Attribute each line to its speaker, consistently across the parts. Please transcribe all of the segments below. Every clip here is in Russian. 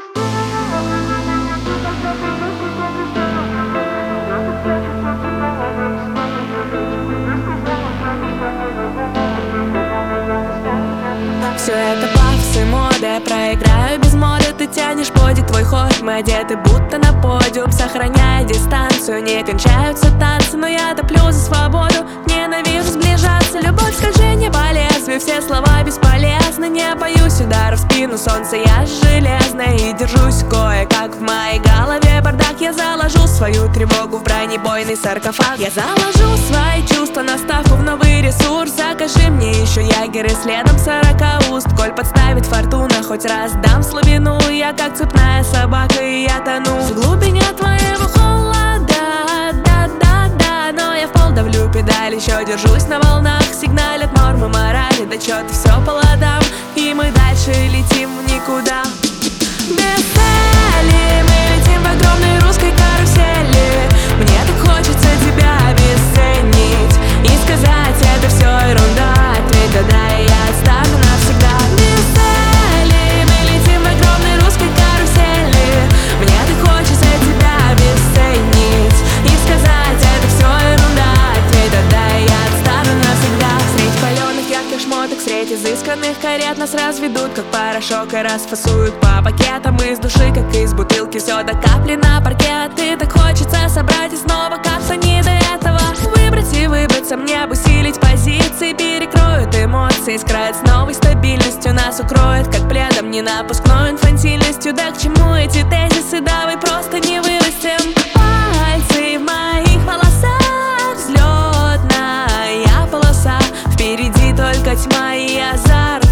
Speaker 1: Все это пафосы, мода, я проиграю без моды. Ты тянешь подик, твой ход, мы одеты будто на подиум. Сохраняя дистанцию, не кончаются танцы, но я топлю за свободу, ненавижу сближаться. Любовь, скольжение по лезвию, все слова бесполезны. Не боюсь удара в спину, солнце, я железная. И держусь кое-как в моей голове бардак. Я заложу свою тревогу в бронебойный саркофаг. Я заложу свои чувства на ставку в новый ресурс. Закажи мне еще ягеры, следом 40 уст. Коль подставит фортуна, хоть раз дам слабину. Я как цепная собака, и я тону в глубине твоего холода. Да-да-да, но я в пол давлю педаль, еще держусь на волнах. Сигналят нормы морали, да чё-то все по ладам. И мы дальше летим в никуда. Без цели мы летим в огромной русской карусели. Мне так хочется тебя обесценить и сказать, это все ерунда. Ответь да-да, и я отстану навсегда. Без цели мы летим в огромной русской карусели. Мне так хочется тебя обесценить и сказать, это все ерунда. Ответь да-да, и я отстану навсегда. Средь паленых ярких шмоток, средь изысканных карет нас разведут как порошок и расфасуют по пакетам из души, как из бутылки. Все до капли на паркет. И так хочется собрать и снова как-то не до этого. Выбрать и выбраться мне, усилить позиции. Перекроют эмоции, скроют с новой стабильностью. Нас укроет как пледом, не напускной инфантильностью. Да к чему эти тезисы, давай просто не вырастем. Пальцы в моих волосах, взлетная полоса. Впереди только тьма и азарт,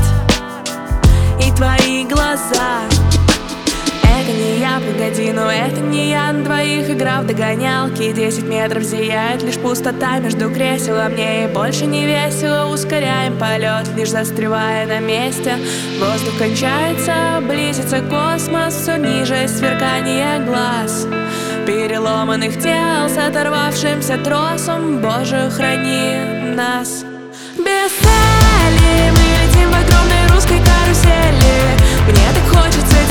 Speaker 1: и твои глаза. Это не я, погоди, но это не я. На двоих игра в догонялки, 10 метров зияет лишь пустота между кресел. А мне и больше не весело, ускоряем полет, лишь застревая на месте. Воздух кончается, близится космос, все ниже сверкание глаз переломанных тел с оторвавшимся тросом. Боже, храни нас. Без цели мы летим в огромной русской карусели. Мне так хочется